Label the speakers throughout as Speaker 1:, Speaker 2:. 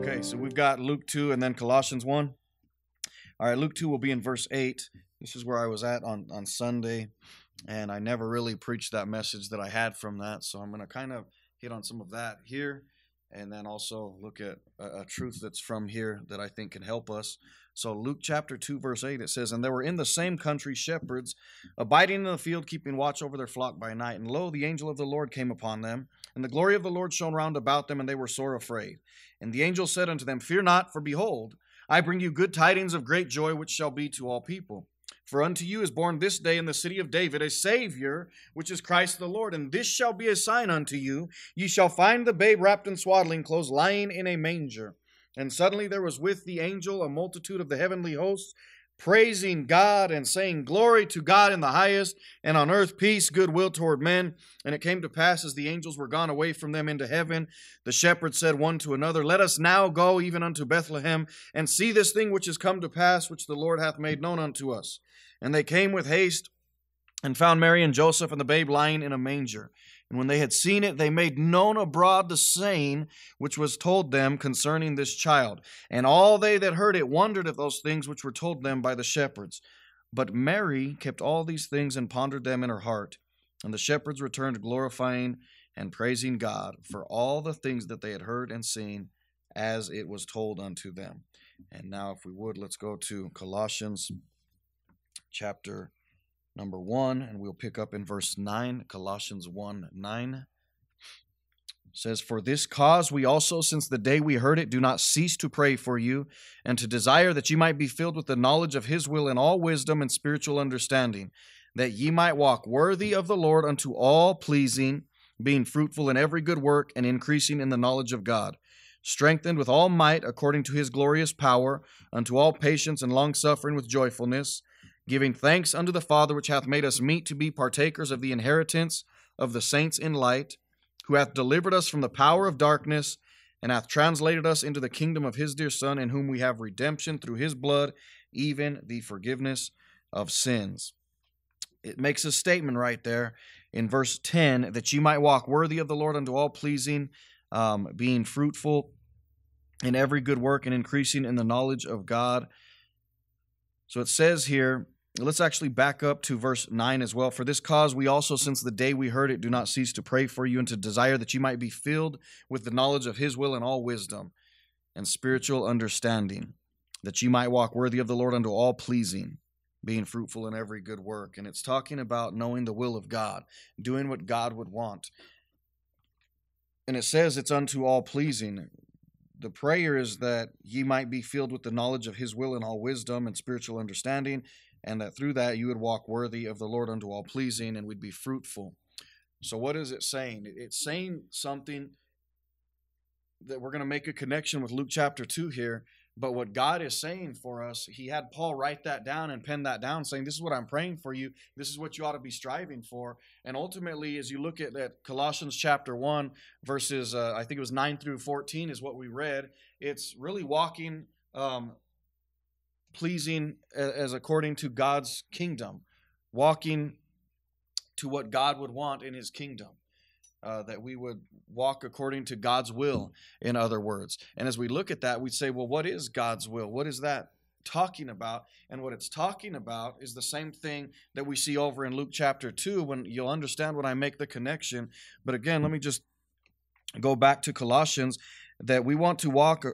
Speaker 1: Okay, so we've got Luke 2 and then Colossians 1. All right, Luke 2 will be in verse 8. This is where I was at on Sunday, and I never really preached that message that I had from that, so I'm going to kind of hit on some of that here, and then also look at a truth that's from here that I think can help us. So Luke chapter 2, verse 8, it says, "And there were in the same country shepherds, abiding in the field, keeping watch over their flock by night. And lo, the angel of the Lord came upon them, and the glory of the Lord shone round about them, and they were sore afraid. And the angel said unto them, Fear not, for behold, I bring you good tidings of great joy, which shall be to all people. For unto you is born this day in the city of David a Savior, which is Christ the Lord. And this shall be a sign unto you. Ye shall find the babe wrapped in swaddling clothes, lying in a manger. And suddenly there was with the angel a multitude of the heavenly hosts, praising God and saying, Glory to God in the highest, and on earth peace, goodwill toward men. And it came to pass, as the angels were gone away from them into heaven, the shepherds said one to another, Let us now go even unto Bethlehem, and see this thing which is come to pass, which the Lord hath made known unto us. And they came with haste, and found Mary and Joseph and the babe lying in a manger. And when they had seen it, they made known abroad the saying which was told them concerning this child. And all they that heard it wondered at those things which were told them by the shepherds. But Mary kept all these things and pondered them in her heart. And the shepherds returned, glorifying and praising God for all the things that they had heard and seen, as it was told unto them." And now, if we would, let's go to Colossians chapter number 1, and we'll pick up in verse 9. Colossians 1:9 says, "For this cause we also, since the day we heard it, do not cease to pray for you, and to desire that ye might be filled with the knowledge of his will in all wisdom and spiritual understanding, that ye might walk worthy of the Lord unto all pleasing, being fruitful in every good work, and increasing in the knowledge of God, strengthened with all might according to his glorious power, unto all patience and longsuffering with joyfulness, giving thanks unto the Father, which hath made us meet to be partakers of the inheritance of the saints in light, who hath delivered us from the power of darkness, and hath translated us into the kingdom of his dear Son, in whom we have redemption through his blood, even the forgiveness of sins." It makes a statement right there in verse 10, that ye might walk worthy of the Lord unto all pleasing, being fruitful in every good work, and increasing in the knowledge of God. So it says here, let's actually back up to verse 9 as well. "For this cause we also, since the day we heard it, do not cease to pray for you, and to desire that you might be filled with the knowledge of his will in all wisdom and spiritual understanding, that you might walk worthy of the Lord unto all pleasing, being fruitful in every good work." And it's talking about knowing the will of God, doing what God would want. And it says it's unto all pleasing. The prayer is that ye might be filled with the knowledge of his will in all wisdom and spiritual understanding, and that through that you would walk worthy of the Lord unto all pleasing, and we'd be fruitful. So what is it saying? It's saying something that we're going to make a connection with Luke chapter 2 here. But what God is saying for us, he had Paul write that down and pen that down, saying, this is what I'm praying for you. This is what you ought to be striving for. And ultimately, as you look at that Colossians chapter 1, verses, I think it was 9 through 14 is what we read. It's really walking pleasing as according to God's kingdom, walking to what God would want in his kingdom. That we would walk according to God's will, in other words. And as we look at that, we'd say, well, what is God's will? What is that talking about? And what it's talking about is the same thing that we see over in Luke chapter 2, when you'll understand when I make the connection. But again, let me just go back to Colossians, that we want to walk,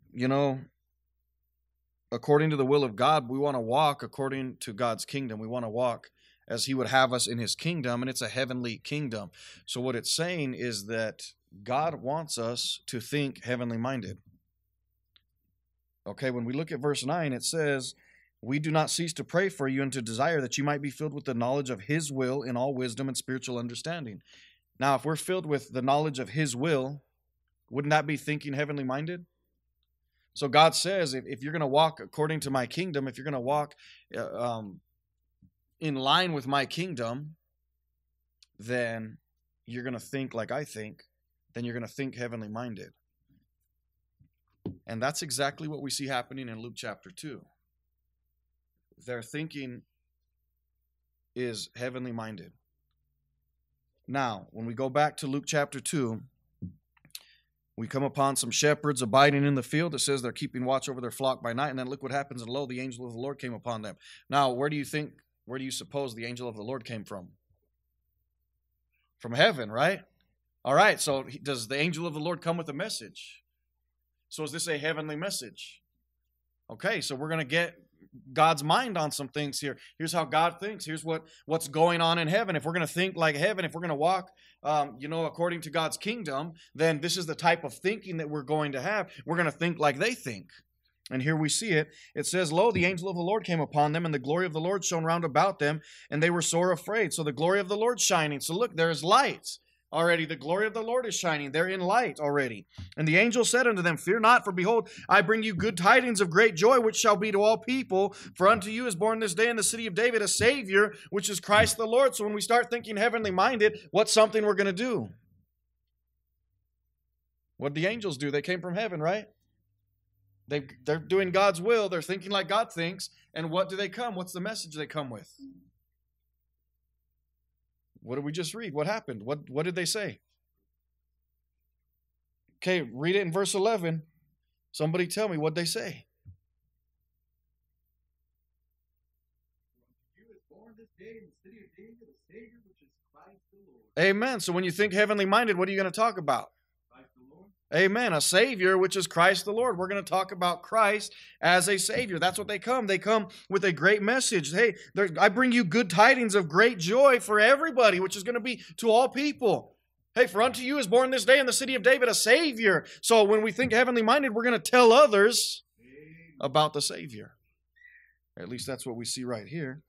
Speaker 1: according to the will of God. We want to walk according to God's kingdom. We want to walk as he would have us in his kingdom, and it's a heavenly kingdom. So what it's saying is that God wants us to think heavenly minded. Okay, when we look at verse 9, it says, "We do not cease to pray for you, and to desire that you might be filled with the knowledge of his will in all wisdom and spiritual understanding." Now, if we're filled with the knowledge of his will, wouldn't that be thinking heavenly minded? So God says, if you're going to walk according to my kingdom, if you're going to walk in line with my kingdom, then you're going to think like I think, then you're going to think heavenly minded. And that's exactly what we see happening in Luke chapter 2. Their thinking is heavenly minded. Now, when we go back to Luke chapter 2, We come upon some shepherds abiding in the field. It says they're keeping watch over their flock by night. And then look what happens. And lo, the angel of the Lord came upon them. Now, where do you suppose the angel of the Lord came from? From heaven, right? All right, so does the angel of the Lord come with a message? So is this a heavenly message? Okay, so we're going to get God's mind on some things here. Here's how God thinks. Here's what's going on in heaven. If we're going to think like heaven, if we're going to walk, according to God's kingdom, then this is the type of thinking that we're going to have. We're going to think like they think. And here we see it. It says, lo, the angel of the Lord came upon them, and the glory of the Lord shone round about them, and they were sore afraid. So the glory of the Lord shining. So look, there's light already. The glory of the Lord is shining. They're in light already. And the angel said unto them, fear not, for behold, I bring you good tidings of great joy, which shall be to all people. For unto you is born this day in the city of David a Savior, which is Christ the Lord. So when we start thinking heavenly minded, what's something we're going to do? What did the angels do? They came from heaven, right? They're doing God's will. They're thinking like God thinks. And what do they come? What's the message they come with? What did we just read? What happened? What did they say? Okay, read it in verse 11. Somebody tell me what they say. Amen. So when you think heavenly minded, what are you going to talk about? Amen. A Savior, which is Christ the Lord. We're going to talk about Christ as a Savior. That's what they come. They come with a great message. Hey, I bring you good tidings of great joy for everybody, which is going to be to all people. Hey, for unto you is born this day in the city of David a Savior. So when we think heavenly minded, we're going to tell others about the Savior. At least that's what we see right here.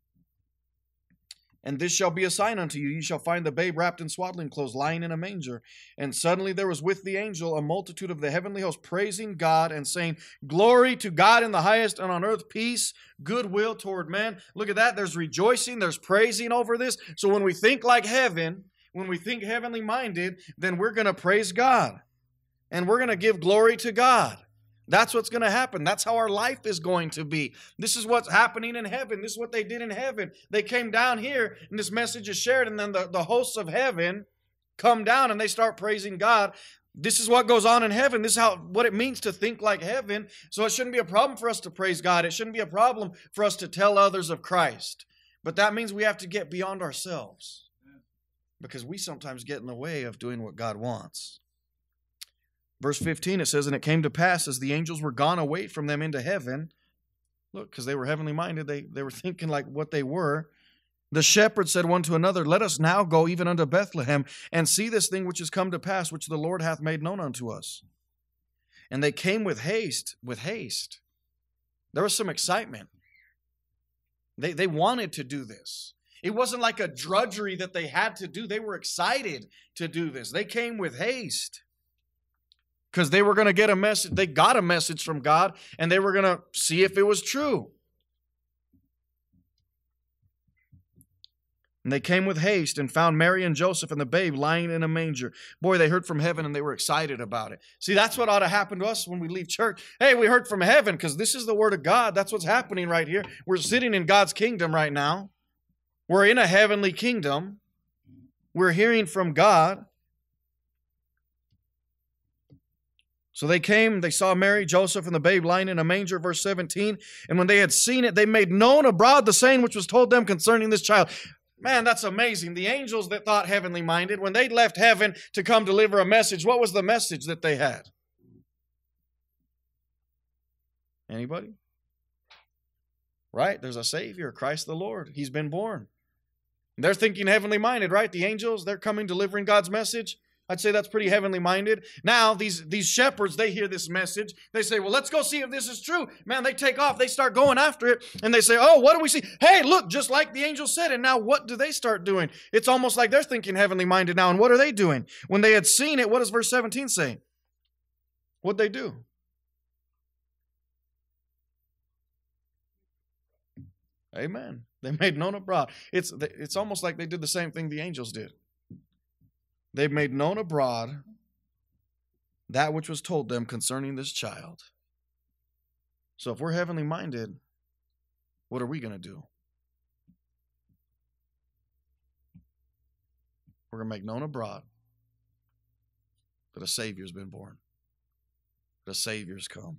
Speaker 1: And this shall be a sign unto you. You shall find the babe wrapped in swaddling clothes, lying in a manger. And suddenly there was with the angel a multitude of the heavenly host, praising God and saying, glory to God in the highest, and on earth peace, goodwill toward men. Look at that. There's rejoicing. There's praising over this. So when we think like heaven, when we think heavenly minded, then we're going to praise God. And we're going to give glory to God. That's what's going to happen. That's how our life is going to be. This is what's happening in heaven. This is what they did in heaven. They came down here, and this message is shared, and then the hosts of heaven come down, and they start praising God. This is what goes on in heaven. This is what it means to think like heaven. So it shouldn't be a problem for us to praise God. It shouldn't be a problem for us to tell others of Christ. But that means we have to get beyond ourselves, because we sometimes get in the way of doing what God wants. Verse 15, it says, and it came to pass as the angels were gone away from them into heaven. Look, because they were heavenly minded, they were thinking like what they were. The shepherds said one to another, let us now go even unto Bethlehem, and see this thing which is come to pass, which the Lord hath made known unto us. And they came with haste, There was some excitement. They wanted to do this. It wasn't like a drudgery that they had to do. They were excited to do this. They came with haste. Because they were going to get a message. They got a message from God, and they were going to see if it was true. And they came with haste and found Mary and Joseph and the babe lying in a manger. Boy, they heard from heaven, and they were excited about it. See, that's what ought to happen to us when we leave church. Hey, we heard from heaven, because this is the word of God. That's what's happening right here. We're sitting in God's kingdom right now. We're in a heavenly kingdom. We're hearing from God. So they came, they saw Mary, Joseph, and the babe lying in a manger, verse 17. And when they had seen it, they made known abroad the saying which was told them concerning this child. Man, that's amazing. The angels that thought heavenly minded, when they left heaven to come deliver a message, what was the message that they had? Anybody? Right? There's a Savior, Christ the Lord. He's been born. They're thinking heavenly minded, right? The angels, they're coming delivering God's message. I'd say that's pretty heavenly minded. Now, these shepherds, they hear this message. They say, well, let's go see if this is true. Man, they take off. They start going after it. And they say, oh, what do we see? Hey, look, just like the angel said. And now what do they start doing? It's almost like they're thinking heavenly minded now. And what are they doing? When they had seen it, what does verse 17 say? What'd they do? Amen. They made known abroad. It's almost like they did the same thing the angels did. They've made known abroad that which was told them concerning this child. So if we're heavenly minded, what are we going to do? We're going to make known abroad that a Savior's been born, that a Savior's come.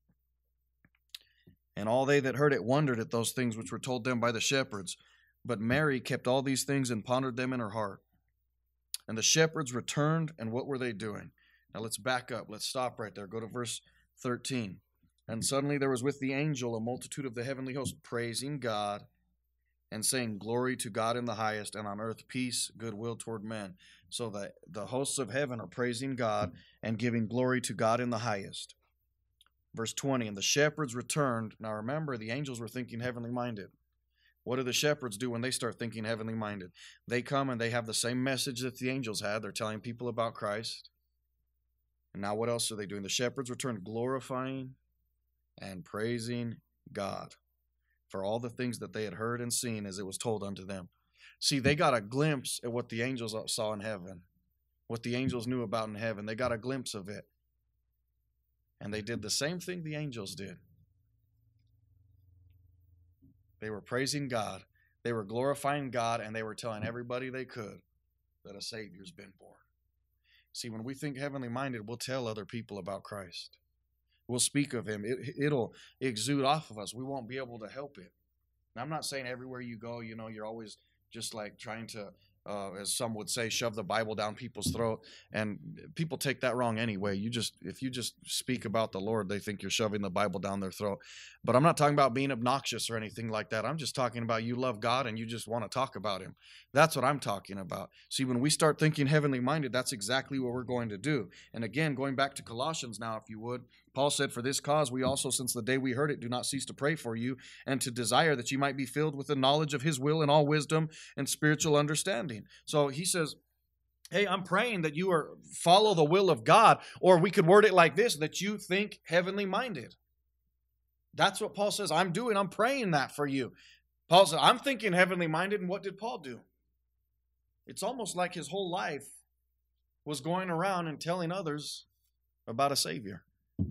Speaker 1: And all they that heard it wondered at those things which were told them by the shepherds. But Mary kept all these things and pondered them in her heart. And the shepherds returned, and what were they doing? Now let's back up. Let's stop right there. Go to verse 13. And suddenly there was with the angel a multitude of the heavenly host, praising God and saying, Glory to God in the highest, and on earth peace, goodwill toward men. So the hosts of heaven are praising God and giving glory to God in the highest. Verse 20, and the shepherds returned. Now remember, the angels were thinking heavenly minded. What do the shepherds do when they start thinking heavenly minded? They come and they have the same message that the angels had. They're telling people about Christ. And now what else are they doing? The shepherds returned glorifying and praising God for all the things that they had heard and seen as it was told unto them. See, they got a glimpse at what the angels saw in heaven, what the angels knew about in heaven. They got a glimpse of it. And they did the same thing the angels did. They were praising God, they were glorifying God, and they were telling everybody they could that a Savior's been born. See, when we think heavenly minded, we'll tell other people about Christ. We'll speak of Him. It'll exude off of us. We won't be able to help it. Now, I'm not saying everywhere you go, you're always just like trying to, as some would say, shove the Bible down people's throat. And people take that wrong anyway. If you just speak about the Lord, they think you're shoving the Bible down their throat. But I'm not talking about being obnoxious or anything like that. I'm just talking about you love God and you just want to talk about Him. That's what I'm talking about. See, when we start thinking heavenly minded, that's exactly what we're going to do. And again, going back to Colossians now, if you would, Paul said, for this cause we also, since the day we heard it, do not cease to pray for you and to desire that you might be filled with the knowledge of His will in all wisdom and spiritual understanding. So he says, hey, I'm praying that you follow the will of God, or we could word it like this, that you think heavenly minded. That's what Paul says I'm doing. I'm praying that for you. Paul said, I'm thinking heavenly minded. And what did Paul do? It's almost like his whole life was going around and telling others about a Savior.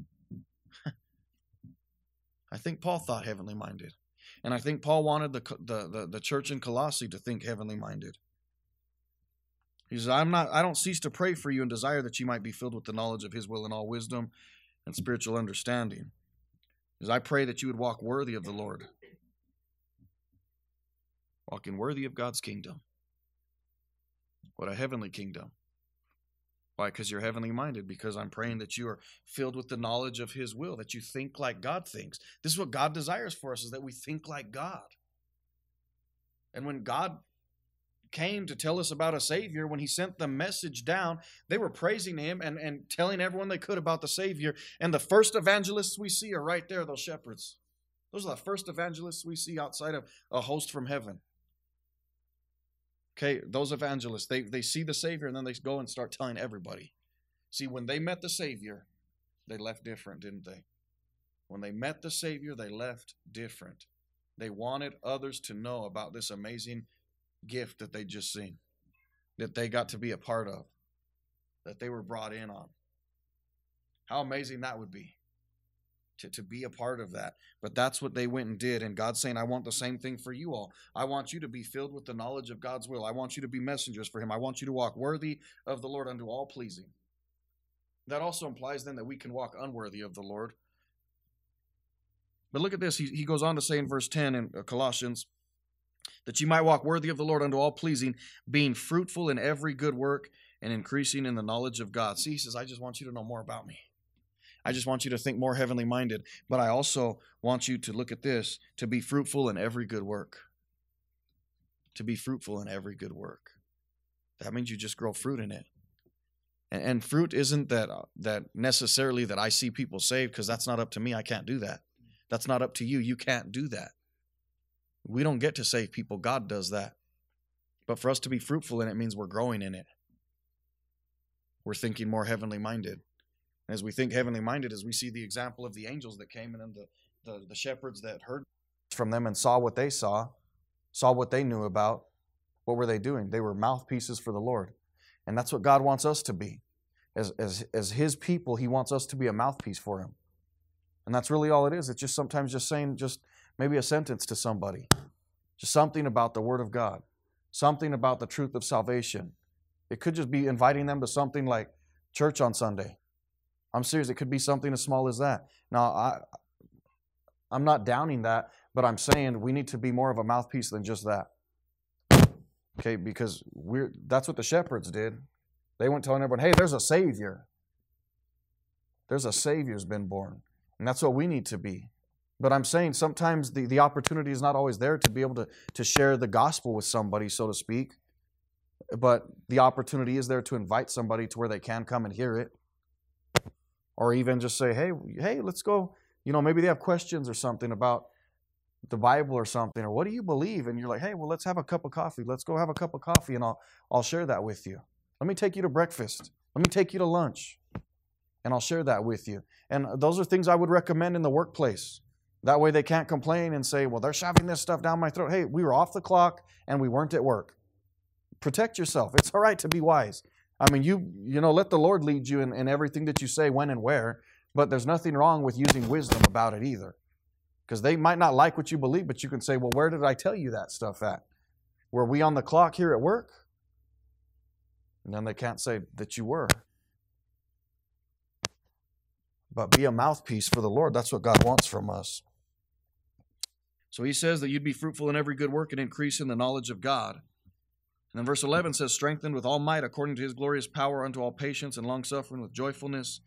Speaker 1: I think Paul thought heavenly minded. And I think Paul wanted the church in Colossae to think heavenly minded. He says, I don't cease to pray for you and desire that you might be filled with the knowledge of His will in all wisdom and spiritual understanding. He says, I pray that you would walk worthy of the Lord. Walking worthy of God's kingdom. What a heavenly kingdom. Why? Because you're heavenly minded. Because I'm praying that you are filled with the knowledge of His will, that you think like God thinks. This is what God desires for us, is that we think like God. And when God came to tell us about a Savior, when He sent the message down, they were praising Him and telling everyone they could about the Savior. And the first evangelists we see are right there, those shepherds. Those are the first evangelists we see outside of a host from heaven. Okay, those evangelists, they see the Savior and then they go and start telling everybody. See, when they met the Savior, they left different, didn't they? When they met the Savior, they left different. They wanted others to know about this amazing gift that they just seen, that they got to be a part of, that they were brought in on. How amazing that would be, to be a part of that. But that's what they went and did. And God's saying, I want the same thing for you all. I want you to be filled with the knowledge of God's will. I want you to be messengers for Him. I want you to walk worthy of the Lord unto all pleasing. That also implies then that we can walk unworthy of the Lord. But look at this. He goes on to say in verse 10 in Colossians, that you might walk worthy of the Lord unto all pleasing, being fruitful in every good work and increasing in the knowledge of God. See, he says, I just want you to know more about me. I just want you to think more heavenly minded. But I also want you to look at this, to be fruitful in every good work. To be fruitful in every good work. That means you just grow fruit in it. And fruit isn't that necessarily that I see people saved, because that's not up to me. I can't do that. That's not up to you. You can't do that. We don't get to save people. God does that. But for us to be fruitful in it means we're growing in it. We're thinking more heavenly minded. And as we think heavenly minded, as we see the example of the angels that came and then the shepherds that heard from them and saw what they saw what they knew about, what were they doing? They were mouthpieces for the Lord. And that's what God wants us to be. As His people, He wants us to be a mouthpiece for Him. And that's really all it is. It's just sometimes just saying maybe a sentence to somebody. Just something about the Word of God. Something about the truth of salvation. It could just be inviting them to something like Church on Sunday. I'm serious. It could be something as small as that. Now, I'm not downing that, but I'm saying we need to be more of a mouthpiece than just that. Okay, because that's what the shepherds did. They went telling everyone, hey, there's a Savior. There's a Savior's been born. And that's what we need to be. But I'm saying sometimes the opportunity is not always there to be able to share the gospel with somebody, so to speak. But the opportunity is there to invite somebody to where they can come and hear it. Or even just say, hey, let's go. Maybe they have questions or something about the Bible or something. Or what do you believe? And you're like, hey, well, let's have a cup of coffee. Let's go have a cup of coffee and I'll share that with you. Let me take you to breakfast. Let me take you to lunch. And I'll share that with you. And those are things I would recommend in the workplace. That way they can't complain and say, well, they're shoving this stuff down my throat. Hey, we were off the clock and we weren't at work. Protect yourself. It's all right to be wise. I mean, let the Lord lead you in everything that you say, when and where. But there's nothing wrong with using wisdom about it either. Because they might not like what you believe, but you can say, well, where did I tell you that stuff at? Were we on the clock here at work? And then they can't say that you were. But be a mouthpiece for the Lord. That's what God wants from us. So he says that you'd be fruitful in every good work and increase in the knowledge of God. And then verse 11 says, strengthened with all might according to his glorious power unto all patience and longsuffering with joyfulness,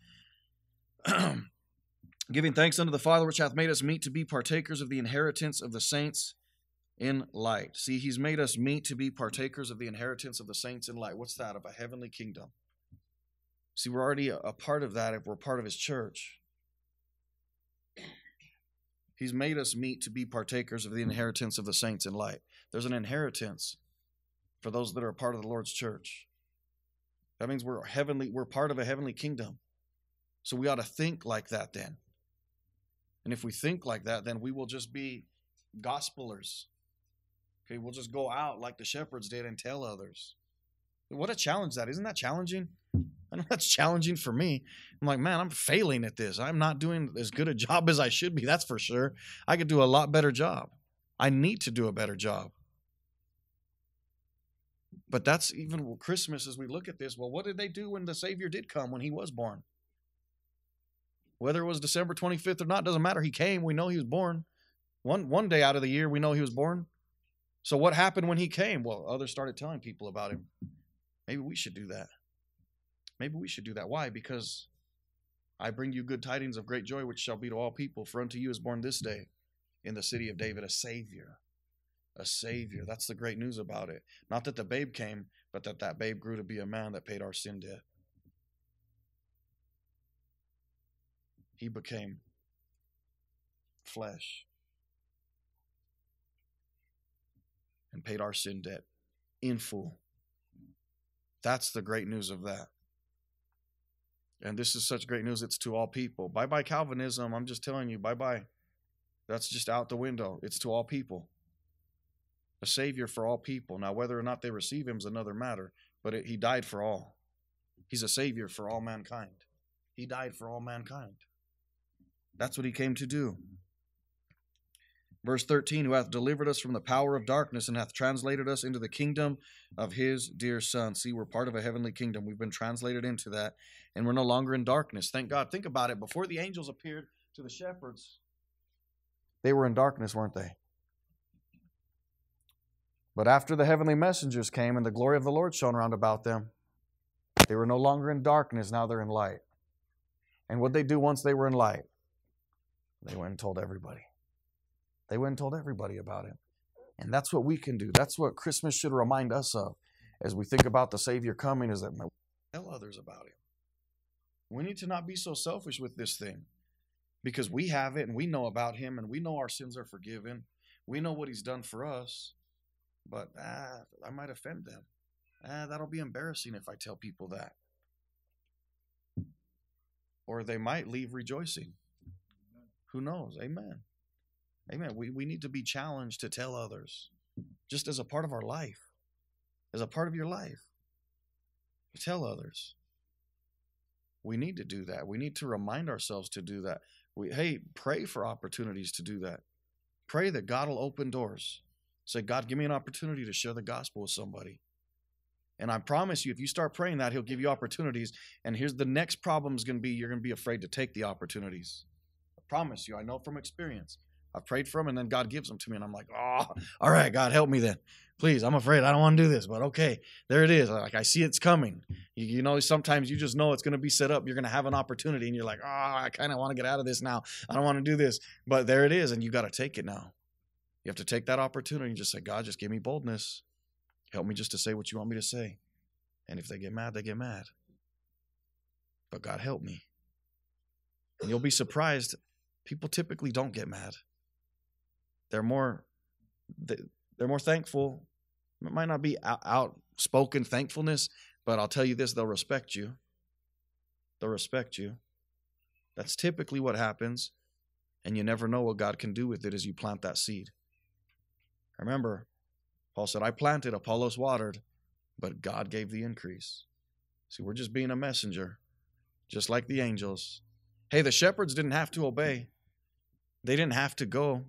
Speaker 1: giving thanks unto the Father which hath made us meet to be partakers of the inheritance of the saints in light. See, he's made us meet to be partakers of the inheritance of the saints in light. What's that? Of a heavenly kingdom. See, we're already a part of that if we're part of his church. He's made us meet to be partakers of the inheritance of the saints in light. There's an inheritance for those that are a part of the Lord's church. That means we're part of a heavenly kingdom. So we ought to think like that then. And if we think like that, then we will just be gospelers. Okay, we'll just go out like the shepherds did and tell others. What a challenge that is. Isn't that challenging? I know that's challenging for me. I'm like, man, I'm failing at this. I'm not doing as good a job as I should be. That's for sure. I could do a lot better job. I need to do a better job. But that's even Christmas as we look at this. Well, what did they do when the Savior did come, when he was born? Whether it was December 25th or not, doesn't matter. He came. We know he was born. One day out of the year, we know he was born. So what happened when he came? Well, others started telling people about him. Maybe we should do that. Maybe we should do that. Why? Because I bring you good tidings of great joy, which shall be to all people. For unto you is born this day in the city of David a Savior. A Savior. That's the great news about it. Not that the babe came, but that babe grew to be a man that paid our sin debt. He became flesh and paid our sin debt in full. That's the great news of that. And this is such great news. It's to all people. Bye-bye Calvinism. I'm just telling you, bye-bye. That's just out the window. It's to all people. A Savior for all people. Now, whether or not they receive him is another matter, but he died for all. He's a Savior for all mankind. He died for all mankind. That's what he came to do. Verse 13, who hath delivered us from the power of darkness and hath translated us into the kingdom of his dear Son. See, we're part of a heavenly kingdom. We've been translated into that, and we're no longer in darkness. Thank God. Think about it. Before the angels appeared to the shepherds, they were in darkness, weren't they? But after the heavenly messengers came and the glory of the Lord shone round about them, they were no longer in darkness. Now they're in light. And what did they do once they were in light? They went and told everybody. They went and told everybody about him. And that's what we can do. That's what Christmas should remind us of as we think about the Savior coming, is that we tell others about him. We need to not be so selfish with this thing, because we have it and we know about him and we know our sins are forgiven. We know what he's done for us, but I might offend them. That'll be embarrassing if I tell people that. Or they might leave rejoicing. Who knows? Amen. Amen. We need to be challenged to tell others, just as a part of our life, as a part of your life. Tell others. We need to do that. We need to remind ourselves to do that. Pray for opportunities to do that. Pray that God will open doors. Say, God, give me an opportunity to share the gospel with somebody. And I promise you, if you start praying that, he'll give you opportunities. And here's the next problem is going to be, you're going to be afraid to take the opportunities. I promise you, I know from experience. I've prayed for them, and then God gives them to me, and I'm like, oh, all right, God, help me then. Please, I'm afraid. I don't want to do this, but okay, there it is. Like, I see it's coming. You know, sometimes you just know it's going to be set up. You're going to have an opportunity, and you're like, oh, I kind of want to get out of this now. I don't want to do this. But there it is, and you got to take it now. You have to take that opportunity and just say, God, just give me boldness. Help me just to say what you want me to say. And if they get mad, they get mad. But God, help me. And you'll be surprised. People typically don't get mad. They're more thankful. It might not be outspoken thankfulness, but I'll tell you this, they'll respect you. They'll respect you. That's typically what happens, and you never know what God can do with it as you plant that seed. Remember, Paul said, I planted, Apollos watered, but God gave the increase. See, we're just being a messenger, just like the angels. Hey, the shepherds didn't have to obey. They didn't have to go.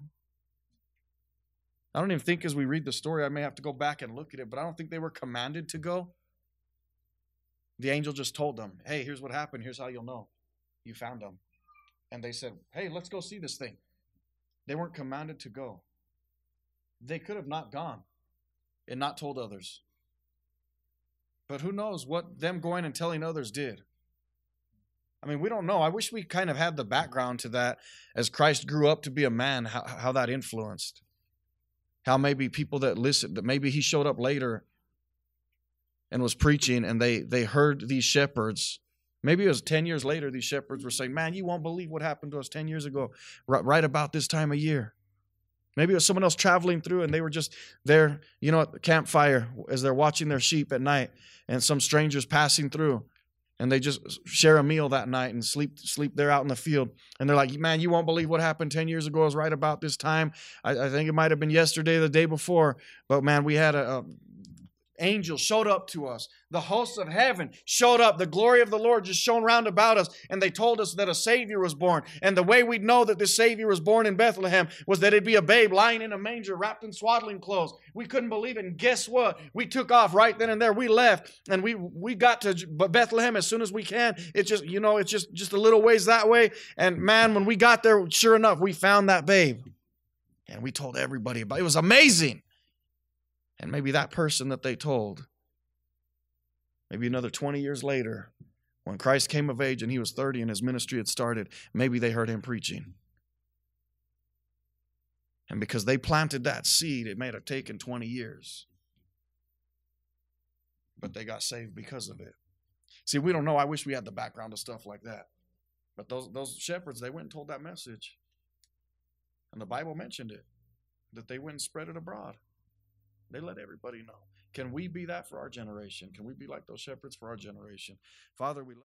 Speaker 1: I don't even think as we read the story, I may have to go back and look at it, but I don't think they were commanded to go. The angel just told them, hey, here's what happened. Here's how you'll know. You found them. And they said, hey, let's go see this thing. They weren't commanded to go. They could have not gone and not told others. But who knows what them going and telling others did. I mean, we don't know. I wish we kind of had the background to that as Christ grew up to be a man, how that influenced. How maybe people that listened, that maybe he showed up later and was preaching, and they heard these shepherds. Maybe it was 10 years later, these shepherds were saying, man, you won't believe what happened to us 10 years ago, right about this time of year. Maybe it was someone else traveling through, and they were just there, at the campfire as they're watching their sheep at night, and some strangers passing through. And they just share a meal that night and sleep there out in the field. And they're like, man, you won't believe what happened 10 years ago. It was right about this time. I think it might have been yesterday, the day before. But man, we had an angel showed up to us. The hosts of heaven showed up. The glory of the Lord just shone round about us. And they told us that a Savior was born. And the way we'd know that this Savior was born in Bethlehem was that it'd be a babe lying in a manger wrapped in swaddling clothes. We couldn't believe it. And guess what? We took off right then and there. We left and we got to Bethlehem as soon as we can. It's just, it's just a little ways that way. And man, when we got there, sure enough, we found that babe. And we told everybody about it. It was amazing. And maybe that person that they told, maybe another 20 years later, when Christ came of age and he was 30 and his ministry had started, maybe they heard him preaching. And because they planted that seed, it may have taken 20 years. But they got saved because of it. See, we don't know. I wish we had the background of stuff like that. But those shepherds, they went and told that message. And the Bible mentioned it, that they went and spread it abroad. They let everybody know. Can we be that for our generation? Can we be like those shepherds for our generation? Father, we